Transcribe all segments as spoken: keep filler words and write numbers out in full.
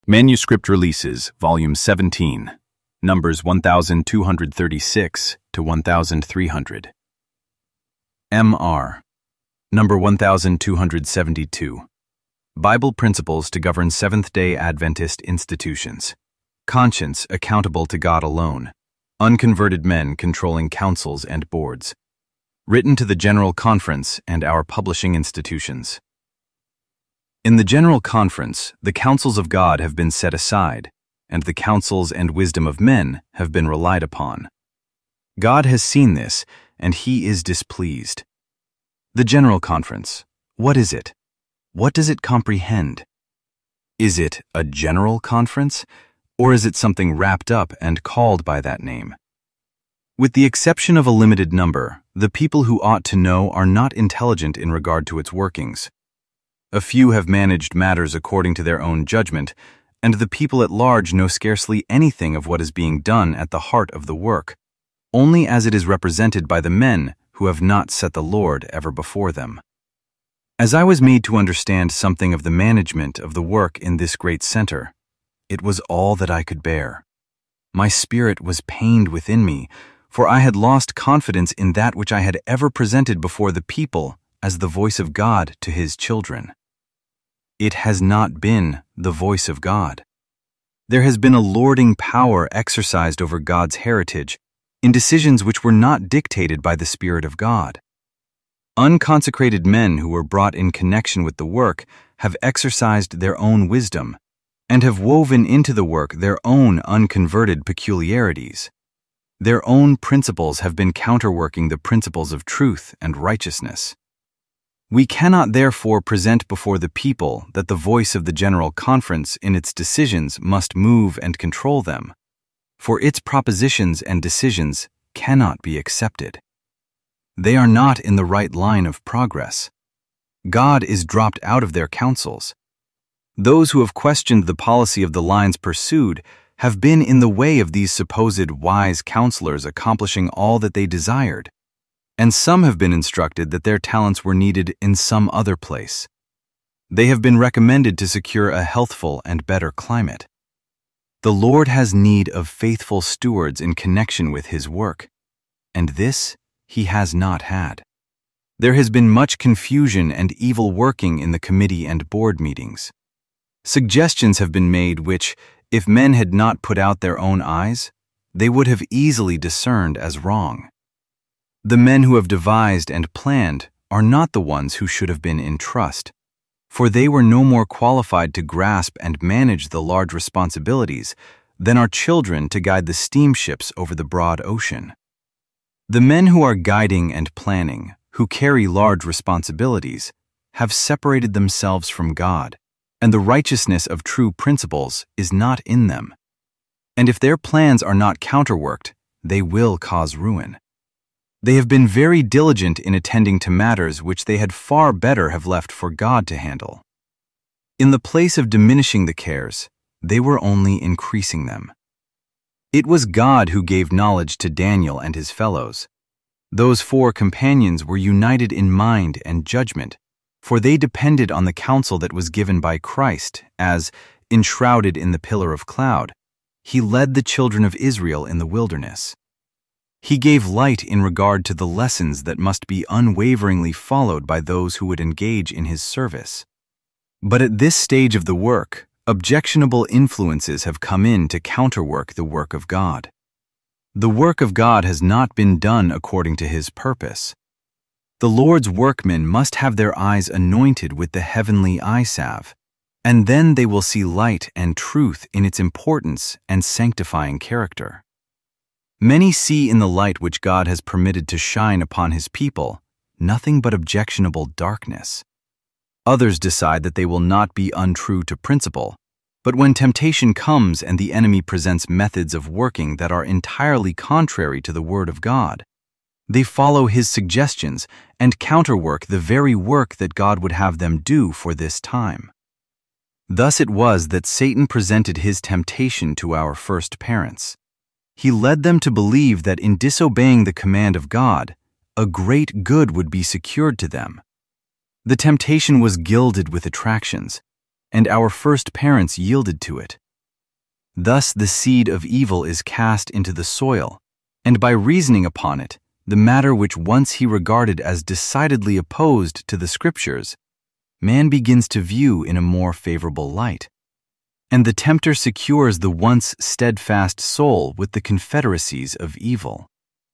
Manuscript Releases, Volume seventeen, numbers one thousand two hundred thirty-six to one thousand three hundred. M R, number one thousand two hundred seventy-two. Bible Principles to Govern Seventh-day Adventist Institutions. Conscience accountable to God alone. Unconverted men controlling councils and boards. Written to the General Conference and our publishing institutions. In the General Conference, the counsels of God have been set aside, and the counsels and wisdom of men have been relied upon. God has seen this, and he is displeased. The General Conference, what is it? What does it comprehend? Is it a general conference, or is it something wrapped up and called by that name? With the exception of a limited number, the people who ought to know are not intelligent in regard to its workings. A few have managed matters according to their own judgment, and the people at large know scarcely anything of what is being done at the heart of the work, only as it is represented by the men who have not set the Lord ever before them. As I was made to understand something of the management of the work in this great center, it was all that I could bear. My spirit was pained within me, for I had lost confidence in that which I had ever presented before the people as the voice of God to his children. It has not been the voice of God. There has been a lording power exercised over God's heritage in decisions which were not dictated by the Spirit of God. Unconsecrated men who were brought in connection with the work have exercised their own wisdom and have woven into the work their own unconverted peculiarities. Their own principles have been counterworking the principles of truth and righteousness. We cannot therefore present before the people that the voice of the General Conference in its decisions must move and control them, for its propositions and decisions cannot be accepted. They are not in the right line of progress. God is dropped out of their counsels. Those who have questioned the policy of the lines pursued have been in the way of these supposed wise counselors accomplishing all that they desired, and some have been instructed that their talents were needed in some other place. They have been recommended to secure a healthful and better climate. The Lord has need of faithful stewards in connection with his work, and this he has not had. There has been much confusion and evil working in the committee and board meetings. Suggestions have been made which, if men had not put out their own eyes, they would have easily discerned as wrong. The men who have devised and planned are not the ones who should have been in trust, for they were no more qualified to grasp and manage the large responsibilities than are children to guide the steamships over the broad ocean. The men who are guiding and planning, who carry large responsibilities, have separated themselves from God, and the righteousness of true principles is not in them. And if their plans are not counterworked, they will cause ruin. They have been very diligent in attending to matters which they had far better have left for God to handle. In the place of diminishing the cares, they were only increasing them. It was God who gave knowledge to Daniel and his fellows. Those four companions were united in mind and judgment, for they depended on the counsel that was given by Christ as, enshrouded in the pillar of cloud, he led the children of Israel in the wilderness. He gave light in regard to the lessons that must be unwaveringly followed by those who would engage in his service. But at this stage of the work, objectionable influences have come in to counterwork the work of God. The work of God has not been done according to his purpose. The Lord's workmen must have their eyes anointed with the heavenly eye salve, and then they will see light and truth in its importance and sanctifying character. Many see in the light which God has permitted to shine upon his people nothing but objectionable darkness. Others decide that they will not be untrue to principle, but when temptation comes and the enemy presents methods of working that are entirely contrary to the Word of God, they follow his suggestions and counterwork the very work that God would have them do for this time. Thus it was that Satan presented his temptation to our first parents. He led them to believe that in disobeying the command of God, a great good would be secured to them. The temptation was gilded with attractions, and our first parents yielded to it. Thus the seed of evil is cast into the soil, and by reasoning upon it, the matter which once he regarded as decidedly opposed to the Scriptures, man begins to view in a more favorable light, and the tempter secures the once steadfast soul with the confederacies of evil.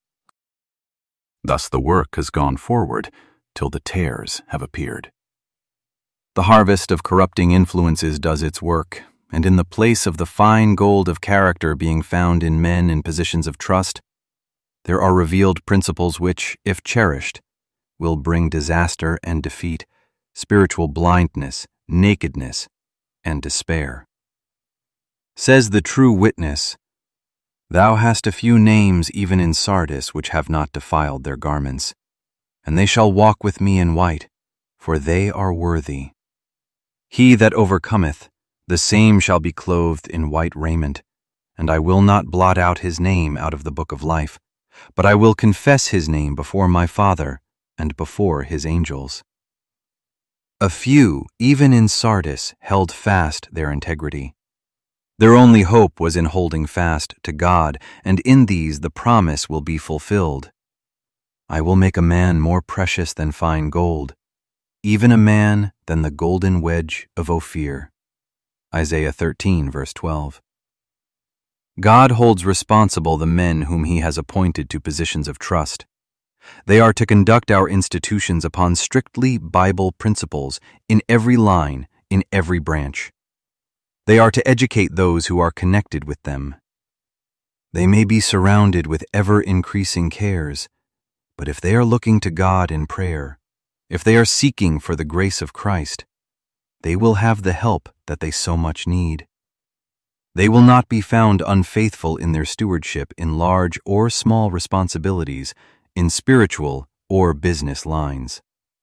Thus the work has gone forward till the tares have appeared. The harvest of corrupting influences does its work, and in the place of the fine gold of character being found in men in positions of trust, there are revealed principles which, if cherished, will bring disaster and defeat, spiritual blindness, nakedness, and despair. Says the true witness, "Thou hast a few names even in Sardis which have not defiled their garments, and they shall walk with me in white, for they are worthy. He that overcometh, the same shall be clothed in white raiment, and I will not blot out his name out of the book of life, but I will confess his name before my Father and before his angels." A few, even in Sardis, held fast their integrity. Their only hope was in holding fast to God, and in these the promise will be fulfilled. I will make a man more precious than fine gold, even a man than the golden wedge of Ophir. Isaiah thirteen, verse twelve. God holds responsible the men whom he has appointed to positions of trust. They are to conduct our institutions upon strictly Bible principles in every line, in every branch. They are to educate those who are connected with them. They may be surrounded with ever-increasing cares, but if they are looking to God in prayer, if they are seeking for the grace of Christ, they will have the help that they so much need. They will not be found unfaithful in their stewardship in large or small responsibilities, in spiritual or business lines.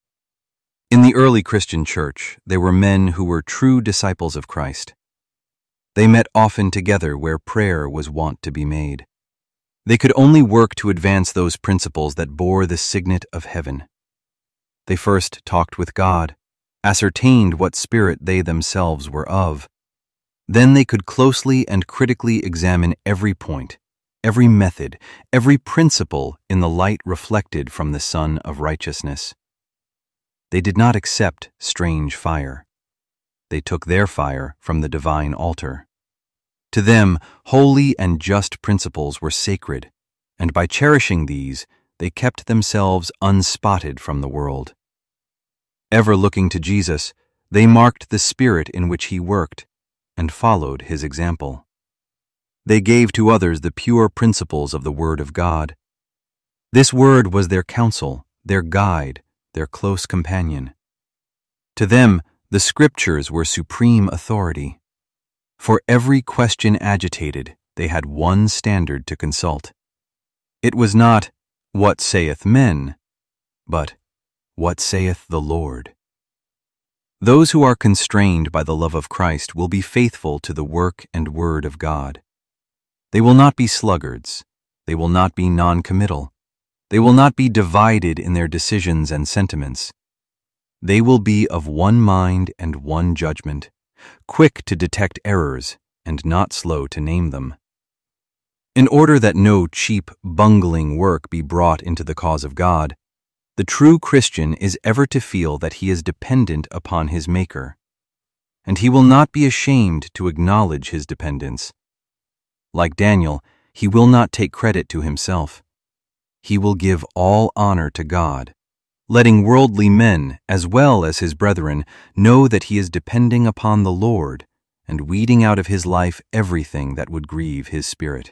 In the early Christian church, there were men who were true disciples of Christ. They met often together where prayer was wont to be made. They could only work to advance those principles that bore the signet of heaven. They first talked with God, ascertained what spirit they themselves were of. Then they could closely and critically examine every point, every method, every principle in the light reflected from the Sun of Righteousness. They did not accept strange fire. They took their fire from the divine altar. To them, holy and just principles were sacred, and by cherishing these, they kept themselves unspotted from the world. Ever looking to Jesus, they marked the spirit in which he worked, and followed his example. They gave to others the pure principles of the Word of God. This Word was their counsel, their guide, their close companion. To them, the Scriptures were supreme authority. For every question agitated, they had one standard to consult. It was not, "What saith men?" but, "What saith the Lord?" Those who are constrained by the love of Christ will be faithful to the work and word of God. They will not be sluggards. They will not be non-committal. They will not be divided in their decisions and sentiments. They will be of one mind and one judgment, quick to detect errors and not slow to name them. In order that no cheap, bungling work be brought into the cause of God, the true Christian is ever to feel that he is dependent upon his Maker, and he will not be ashamed to acknowledge his dependence. Like Daniel, he will not take credit to himself. He will give all honor to God, letting worldly men, as well as his brethren, know that he is depending upon the Lord and weeding out of his life everything that would grieve his spirit.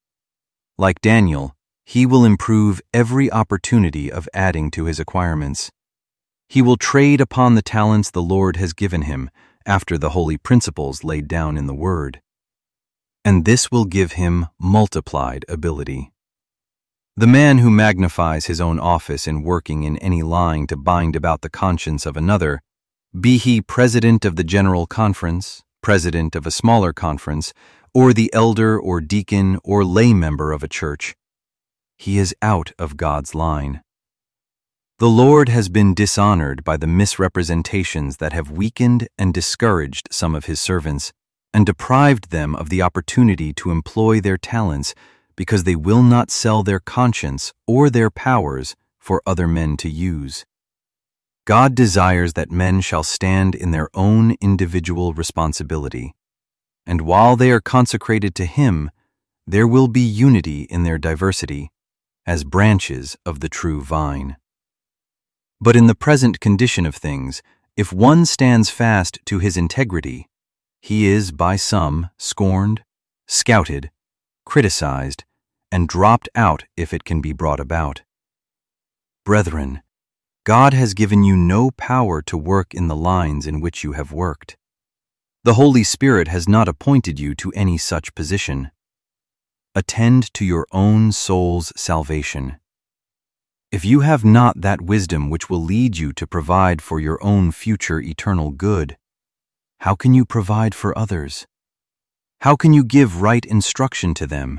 Like Daniel, he will improve every opportunity of adding to his acquirements. He will trade upon the talents the Lord has given him after the holy principles laid down in the Word. And this will give him multiplied ability. The man who magnifies his own office in working in any line to bind about the conscience of another, be he president of the General Conference, president of a smaller conference, or the elder or deacon or lay member of a church, he is out of God's line. The Lord has been dishonored by the misrepresentations that have weakened and discouraged some of his servants, and deprived them of the opportunity to employ their talents, because they will not sell their conscience or their powers for other men to use. God desires that men shall stand in their own individual responsibility, and while they are consecrated to Him, there will be unity in their diversity, as branches of the true vine. But in the present condition of things, if one stands fast to his integrity, he is by some scorned, scouted, criticized, and dropped out if it can be brought about. Brethren, God has given you no power to work in the lines in which you have worked. The Holy Spirit has not appointed you to any such position. Attend to your own soul's salvation. If you have not that wisdom which will lead you to provide for your own future eternal good, how can you provide for others? How can you give right instruction to them?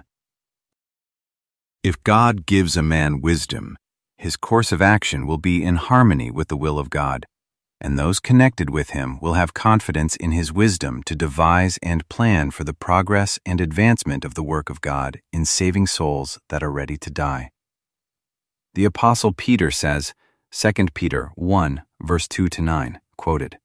If God gives a man wisdom, his course of action will be in harmony with the will of God, and those connected with him will have confidence in his wisdom to devise and plan for the progress and advancement of the work of God in saving souls that are ready to die. The Apostle Peter says, Second Peter one, verse two to nine, quoted,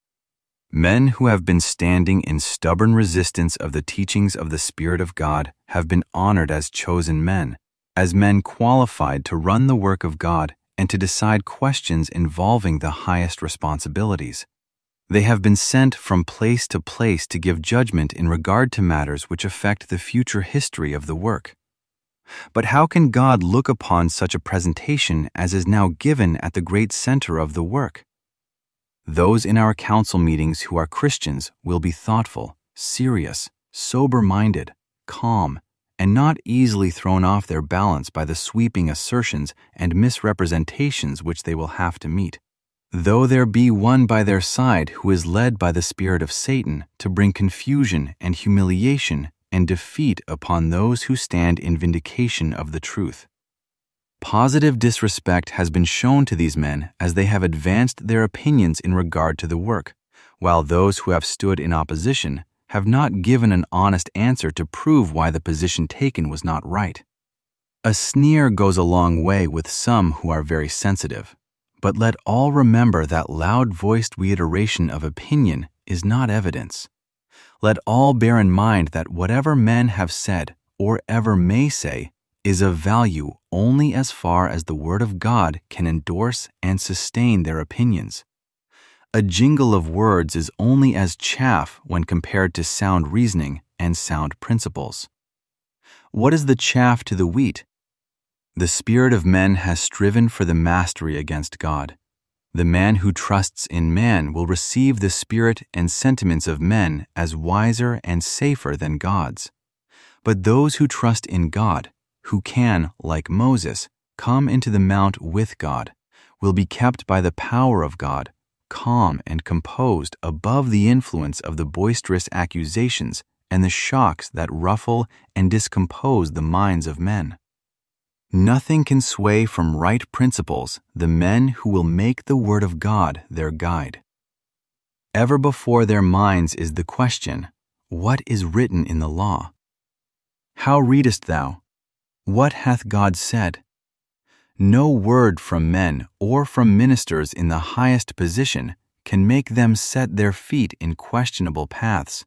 "Men who have been standing in stubborn resistance of the teachings of the Spirit of God have been honored as chosen men, as men qualified to run the work of God and to decide questions involving the highest responsibilities. They have been sent from place to place to give judgment in regard to matters which affect the future history of the work. But how can God look upon such a presentation as is now given at the great center of the work? Those in our council meetings who are Christians will be thoughtful, serious, sober-minded, calm, and not easily thrown off their balance by the sweeping assertions and misrepresentations which they will have to meet. Though there be one by their side who is led by the spirit of Satan to bring confusion and humiliation and defeat upon those who stand in vindication of the truth. Positive disrespect has been shown to these men as they have advanced their opinions in regard to the work, while those who have stood in opposition have not given an honest answer to prove why the position taken was not right. A sneer goes a long way with some who are very sensitive, but let all remember that loud-voiced reiteration of opinion is not evidence. Let all bear in mind that whatever men have said or ever may say is of value only as far as the Word of God can endorse and sustain their opinions. A jingle of words is only as chaff when compared to sound reasoning and sound principles. What is the chaff to the wheat? The spirit of men has striven for the mastery against God. The man who trusts in man will receive the spirit and sentiments of men as wiser and safer than God's. But those who trust in God, who can, like Moses, come into the mount with God, will be kept by the power of God, calm and composed above the influence of the boisterous accusations and the shocks that ruffle and discompose the minds of men. Nothing can sway from right principles the men who will make the Word of God their guide. Ever before their minds is the question, what is written in the law? How readest thou? What hath God said? No word from men or from ministers in the highest position can make them set their feet in questionable paths.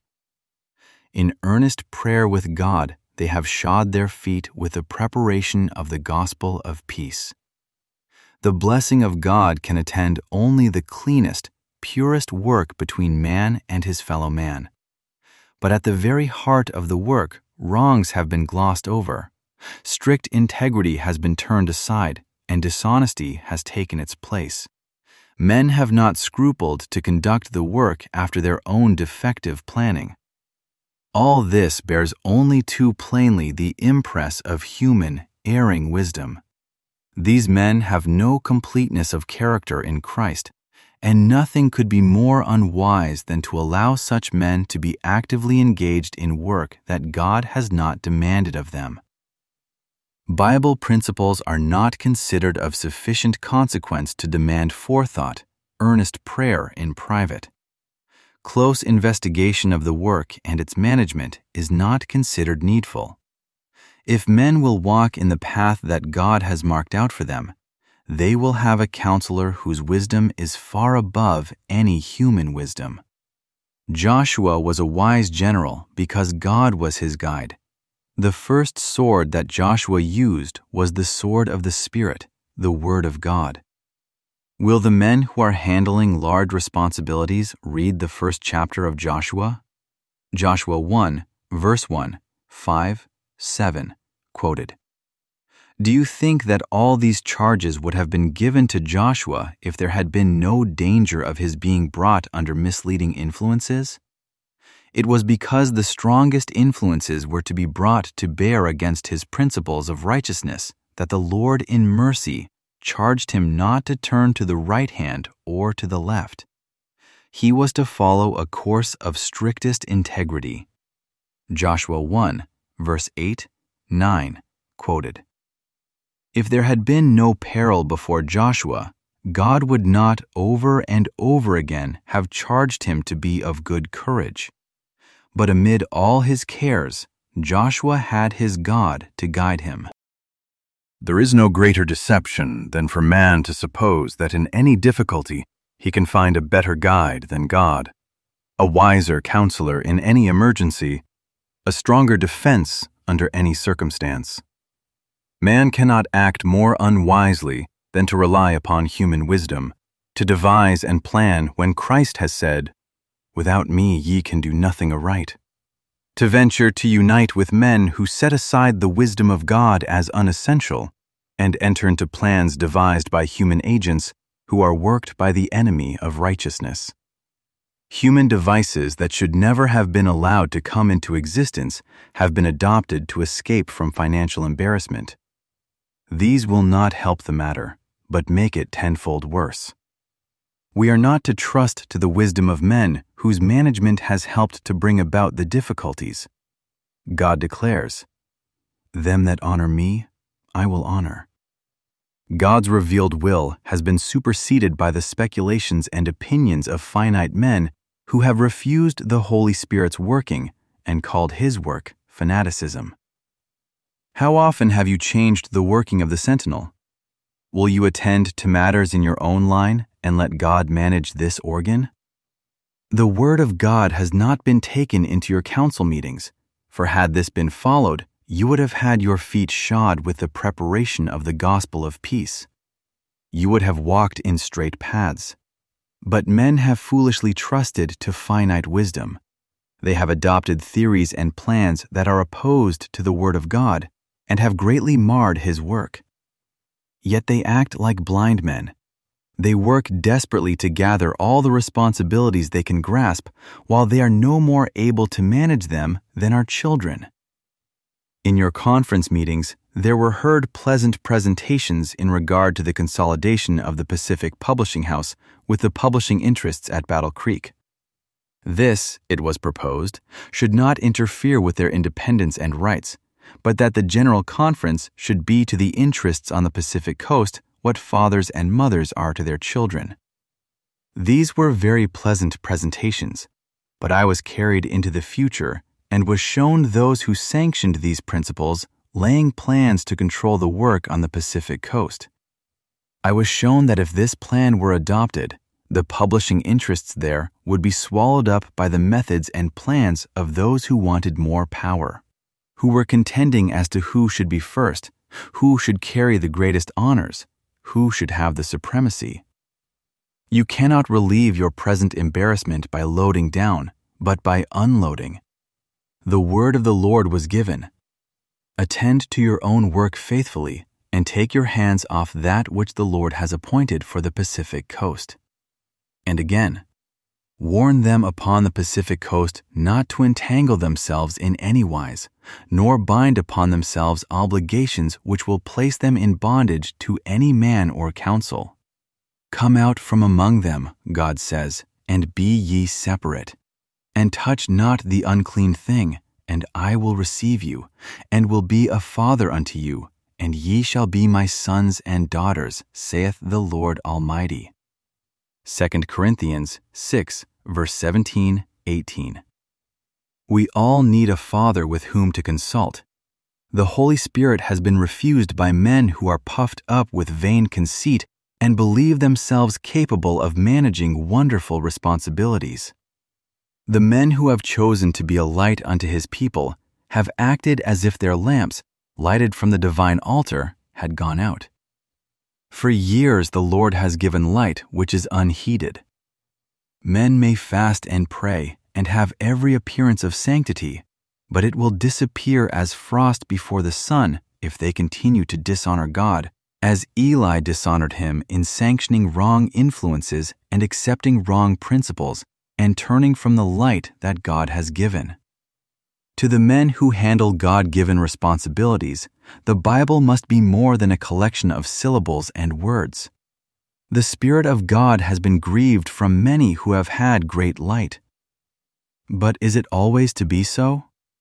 In earnest prayer with God, they have shod their feet with the preparation of the gospel of peace. The blessing of God can attend only the cleanest, purest work between man and his fellow man. But at the very heart of the work, wrongs have been glossed over. Strict integrity has been turned aside, and dishonesty has taken its place. Men have not scrupled to conduct the work after their own defective planning. All this bears only too plainly the impress of human, erring wisdom. These men have no completeness of character in Christ, and nothing could be more unwise than to allow such men to be actively engaged in work that God has not demanded of them. Bible principles are not considered of sufficient consequence to demand forethought, earnest prayer in private. Close investigation of the work and its management is not considered needful. If men will walk in the path that God has marked out for them, they will have a counselor whose wisdom is far above any human wisdom. Joshua was a wise general because God was his guide. The first sword that Joshua used was the sword of the Spirit, the Word of God. Will the men who are handling large responsibilities read the first chapter of Joshua? Joshua one, verse one, five, seven, quoted. Do you think that all these charges would have been given to Joshua if there had been no danger of his being brought under misleading influences? It was because the strongest influences were to be brought to bear against his principles of righteousness that the Lord in mercy charged him not to turn to the right hand or to the left. He was to follow a course of strictest integrity. Joshua one, verse eight, nine, quoted. If there had been no peril before Joshua, God would not over and over again have charged him to be of good courage. But amid all his cares, Joshua had his God to guide him. There is no greater deception than for man to suppose that in any difficulty he can find a better guide than God, a wiser counselor in any emergency, a stronger defense under any circumstance. Man cannot act more unwisely than to rely upon human wisdom, to devise and plan when Christ has said, "Without me ye can do nothing aright." To venture to unite with men who set aside the wisdom of God as unessential and enter into plans devised by human agents who are worked by the enemy of righteousness. Human devices that should never have been allowed to come into existence have been adopted to escape from financial embarrassment. These will not help the matter, but make it tenfold worse. We are not to trust to the wisdom of men whose management has helped to bring about the difficulties. God declares, "Them that honor me, I will honor." God's revealed will has been superseded by the speculations and opinions of finite men who have refused the Holy Spirit's working and called his work fanaticism. How often have you changed the working of the sentinel? Will you attend to matters in your own line and let God manage this organ? The word of God has not been taken into your council meetings, for had this been followed, you would have had your feet shod with the preparation of the gospel of peace. You would have walked in straight paths. But men have foolishly trusted to finite wisdom. They have adopted theories and plans that are opposed to the word of God and have greatly marred his work. Yet they act like blind men. They work desperately to gather all the responsibilities they can grasp, while they are no more able to manage them than our children. In your conference meetings, there were heard pleasant presentations in regard to the consolidation of the Pacific Publishing House with the publishing interests at Battle Creek. This, it was proposed, should not interfere with their independence and rights, but that the General Conference should be to the interests on the Pacific Coast what fathers and mothers are to their children. These were very pleasant presentations, but I was carried into the future and was shown those who sanctioned these principles laying plans to control the work on the Pacific Coast. I was shown that if this plan were adopted, the publishing interests there would be swallowed up by the methods and plans of those who wanted more power, who were contending as to who should be first, who should carry the greatest honors, who should have the supremacy. You cannot relieve your present embarrassment by loading down, but by unloading. The word of the Lord was given. Attend to your own work faithfully, and take your hands off that which the Lord has appointed for the Pacific Coast. And again, warn them upon the Pacific Coast not to entangle themselves in any wise, nor bind upon themselves obligations which will place them in bondage to any man or council. Come out from among them, God says, and be ye separate. And touch not the unclean thing, and I will receive you, and will be a father unto you, and ye shall be my sons and daughters, saith the Lord Almighty. Second Corinthians six, verse seventeen, eighteen. We all need a father with whom to consult. The Holy Spirit has been refused by men who are puffed up with vain conceit and believe themselves capable of managing wonderful responsibilities. The men who have chosen to be a light unto his people have acted as if their lamps, lighted from the divine altar, had gone out. For years the Lord has given light which is unheeded. Men may fast and pray and have every appearance of sanctity, but it will disappear as frost before the sun if they continue to dishonor God, as Eli dishonored him in sanctioning wrong influences and accepting wrong principles and turning from the light that God has given. To the men who handle God-given responsibilities, the Bible must be more than a collection of syllables and words. The Spirit of God has been grieved from many who have had great light. But is it always to be so?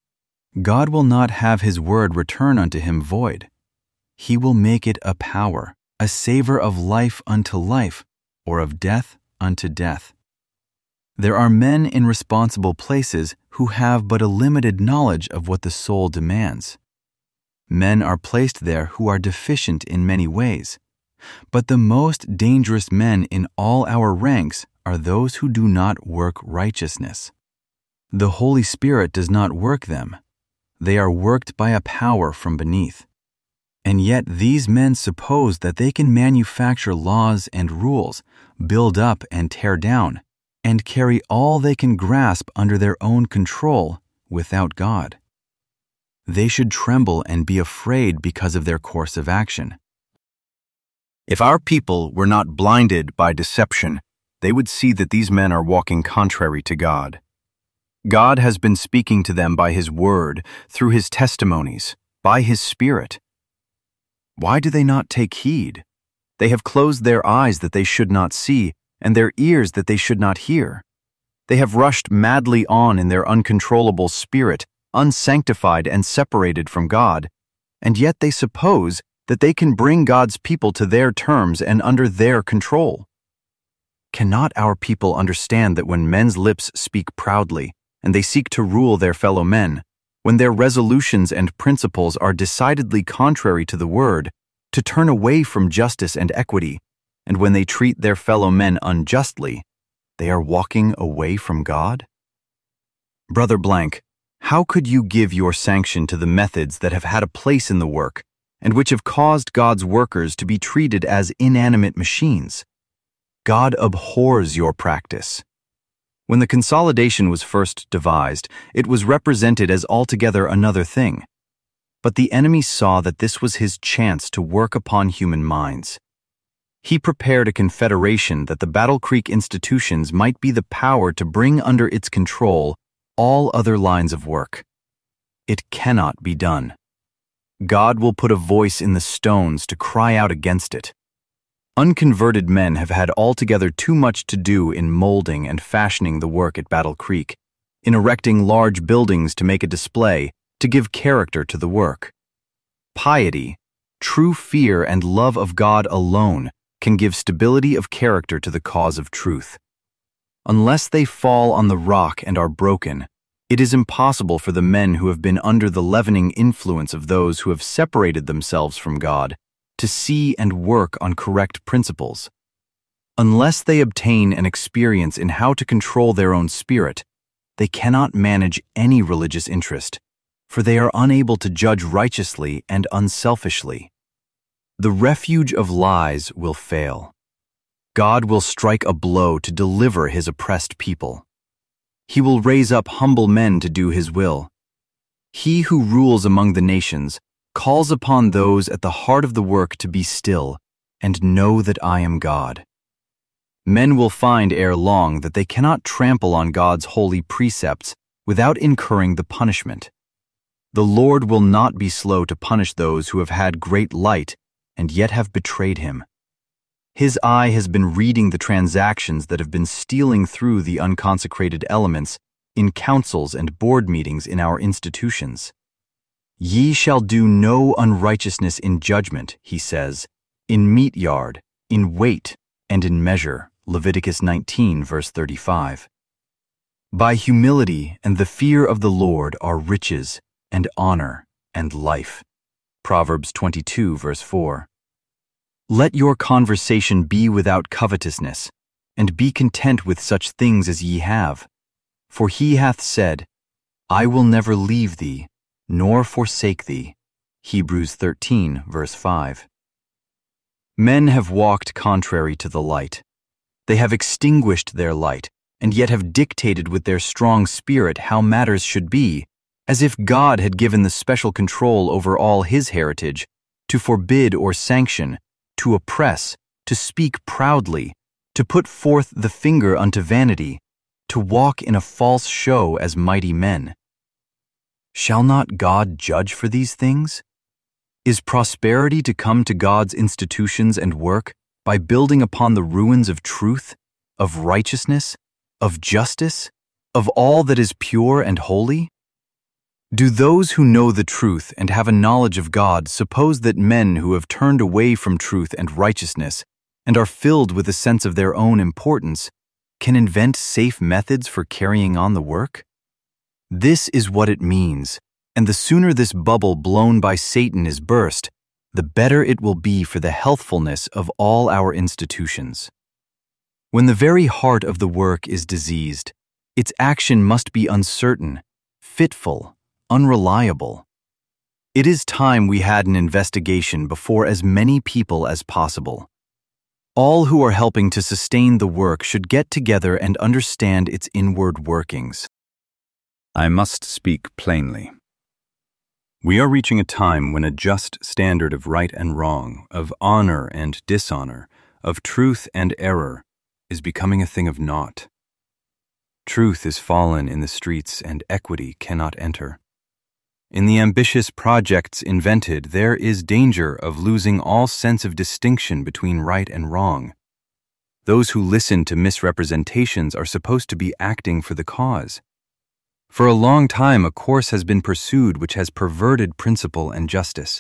God will not have his word return unto him void. He will make it a power, a savor of life unto life, or of death unto death. There are men in responsible places who have but a limited knowledge of what the soul demands. Men are placed there who are deficient in many ways, but the most dangerous men in all our ranks are those who do not work righteousness. The Holy Spirit does not work them. They are worked by a power from beneath. And yet these men suppose that they can manufacture laws and rules, build up and tear down, and carry all they can grasp under their own control without God. They should tremble and be afraid because of their course of action. If our people were not blinded by deception, they would see that these men are walking contrary to God. God has been speaking to them by his word, through his testimonies, by his Spirit. Why do they not take heed? They have closed their eyes that they should not see, and their ears that they should not hear. They have rushed madly on in their uncontrollable spirit, unsanctified and separated from God, and yet they suppose that they can bring God's people to their terms and under their control. Cannot our people understand that when men's lips speak proudly, and they seek to rule their fellow men, when their resolutions and principles are decidedly contrary to the word, to turn away from justice and equity, and when they treat their fellow men unjustly, they are walking away from God? Brother Blank, how could you give your sanction to the methods that have had a place in the work, and which have caused God's workers to be treated as inanimate machines? God abhors your practice. When the consolidation was first devised, it was represented as altogether another thing. But the enemy saw that this was his chance to work upon human minds. He prepared a confederation that the Battle Creek institutions might be the power to bring under its control all other lines of work. It cannot be done. God will put a voice in the stones to cry out against it. Unconverted men have had altogether too much to do in molding and fashioning the work at Battle Creek, in erecting large buildings to make a display, to give character to the work. Piety, true fear and love of God alone, can give stability of character to the cause of truth. Unless they fall on the rock and are broken, it is impossible for the men who have been under the leavening influence of those who have separated themselves from God to see and work on correct principles. Unless they obtain an experience in how to control their own spirit, they cannot manage any religious interest, for they are unable to judge righteously and unselfishly. The refuge of lies will fail. God will strike a blow to deliver his oppressed people. He will raise up humble men to do his will. He who rules among the nations calls upon those at the heart of the work to be still and know that I am God. Men will find ere long that they cannot trample on God's holy precepts without incurring the punishment. The Lord will not be slow to punish those who have had great light and yet have betrayed him. His eye has been reading the transactions that have been stealing through the unconsecrated elements in councils and board meetings in our institutions. Ye shall do no unrighteousness in judgment, he says, in meat yard, in weight, and in measure. Leviticus nineteen, verse thirty-five. By humility and the fear of the Lord are riches and honor and life. Proverbs twenty-two, verse four. Let your conversation be without covetousness, and be content with such things as ye have. For he hath said, I will never leave thee, nor forsake thee. Hebrews thirteen, verse five. Men have walked contrary to the light. They have extinguished their light, and yet have dictated with their strong spirit how matters should be, as if God had given the special control over all his heritage, to forbid or sanction, to oppress, to speak proudly, to put forth the finger unto vanity, to walk in a false show as mighty men. Shall not God judge for these things? Is prosperity to come to God's institutions and work by building upon the ruins of truth, of righteousness, of justice, of all that is pure and holy? Do those who know the truth and have a knowledge of God suppose that men who have turned away from truth and righteousness and are filled with a sense of their own importance can invent safe methods for carrying on the work? This is what it means, and the sooner this bubble blown by Satan is burst, the better it will be for the healthfulness of all our institutions. When the very heart of the work is diseased, its action must be uncertain, fitful, unreliable. It is time we had an investigation before as many people as possible. All who are helping to sustain the work should get together and understand its inward workings. I must speak plainly. We are reaching a time when a just standard of right and wrong, of honor and dishonor, of truth and error, is becoming a thing of naught. Truth is fallen in the streets and equity cannot enter. In the ambitious projects invented, there is danger of losing all sense of distinction between right and wrong. Those who listen to misrepresentations are supposed to be acting for the cause. For a long time, a course has been pursued which has perverted principle and justice.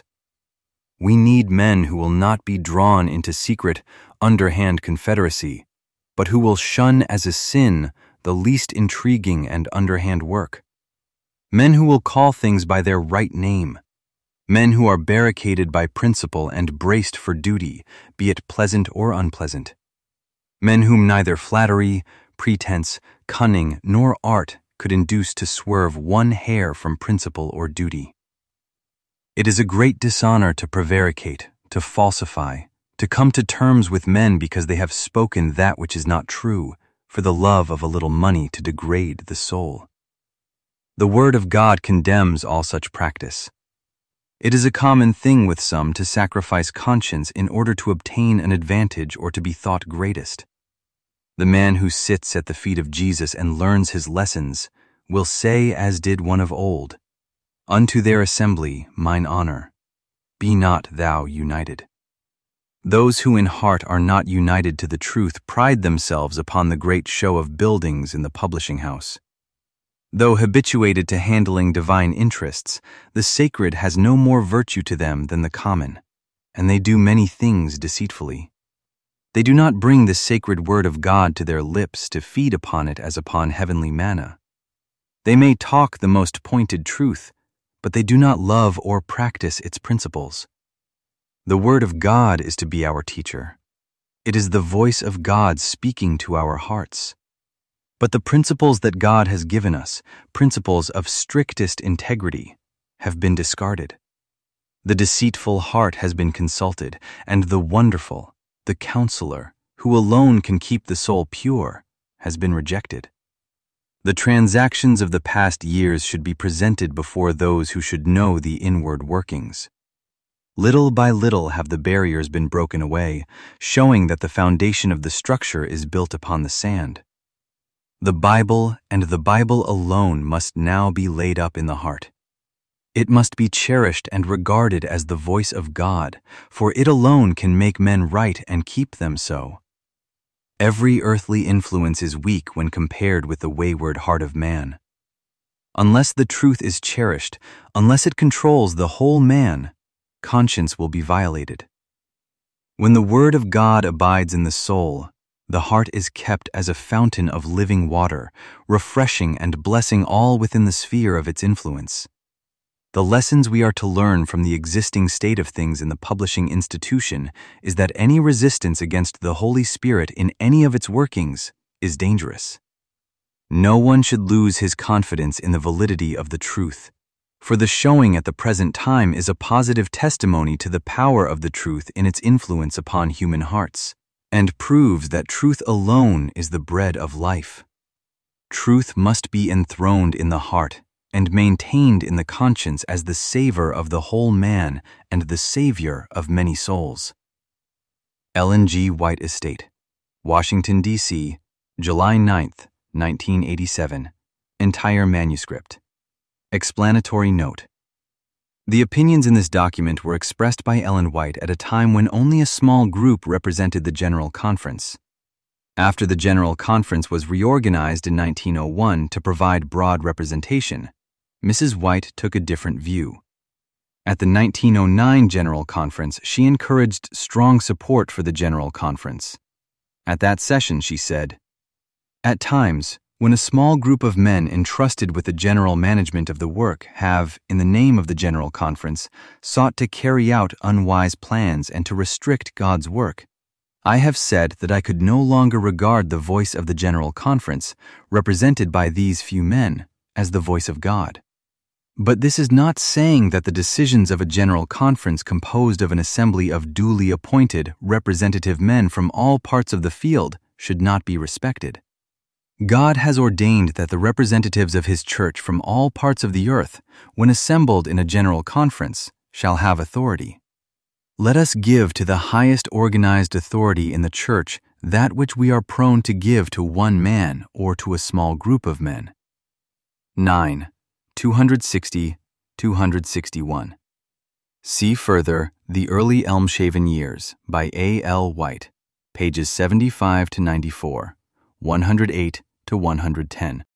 We need men who will not be drawn into secret, underhand confederacy, but who will shun as a sin the least intriguing and underhand work. Men who will call things by their right name. Men who are barricaded by principle and braced for duty, be it pleasant or unpleasant. Men whom neither flattery, pretense, cunning, nor art could induce to swerve one hair from principle or duty. It is a great dishonor to prevaricate, to falsify, to come to terms with men because they have spoken that which is not true, for the love of a little money to degrade the soul. The Word of God condemns all such practice. It is a common thing with some to sacrifice conscience in order to obtain an advantage or to be thought greatest. The man who sits at the feet of Jesus and learns his lessons will say as did one of old, Unto their assembly mine honor, be not thou united. Those who in heart are not united to the truth pride themselves upon the great show of buildings in the publishing house. Though habituated to handling divine interests, the sacred has no more virtue to them than the common, and they do many things deceitfully. They do not bring the sacred word of God to their lips to feed upon it as upon heavenly manna. They may talk the most pointed truth, but they do not love or practice its principles. The word of God is to be our teacher. It is the voice of God speaking to our hearts. But the principles that God has given us, principles of strictest integrity, have been discarded. The deceitful heart has been consulted, and the wonderful, the counselor, who alone can keep the soul pure, has been rejected. The transactions of the past years should be presented before those who should know the inward workings. Little by little have the barriers been broken away, showing that the foundation of the structure is built upon the sand. The Bible and the Bible alone must now be laid up in the heart. It must be cherished and regarded as the voice of God, for it alone can make men right and keep them so. Every earthly influence is weak when compared with the wayward heart of man. Unless the truth is cherished, unless it controls the whole man, conscience will be violated. When the word of God abides in the soul, the heart is kept as a fountain of living water, refreshing and blessing all within the sphere of its influence. The lessons we are to learn from the existing state of things in the publishing institution is that any resistance against the Holy Spirit in any of its workings is dangerous. No one should lose his confidence in the validity of the truth, for the showing at the present time is a positive testimony to the power of the truth in its influence upon human hearts, and proves that truth alone is the bread of life. Truth must be enthroned in the heart and maintained in the conscience as the savor of the whole man and the savior of many souls. Ellen G. White Estate, Washington, D C, July ninth, nineteen eighty-seven. Entire manuscript. Explanatory note. The opinions in this document were expressed by Ellen White at a time when only a small group represented the General Conference. After the General Conference was reorganized in nineteen oh one to provide broad representation, Missus White took a different view. At the nineteen oh nine General Conference, she encouraged strong support for the General Conference. At that session, she said, "At times, when a small group of men entrusted with the general management of the work have, in the name of the General Conference, sought to carry out unwise plans and to restrict God's work, I have said that I could no longer regard the voice of the General Conference, represented by these few men, as the voice of God. But this is not saying that the decisions of a General Conference composed of an assembly of duly appointed, representative men from all parts of the field should not be respected. God has ordained that the representatives of His church from all parts of the earth, when assembled in a General Conference, shall have authority. Let us give to the highest organized authority in the church that which we are prone to give to one man or to a small group of men." nine. two sixty, two sixty-one. See further The Early Elmshaven Years by A L White, pages seventy-five to ninety-four, one hundred eight to one hundred ten.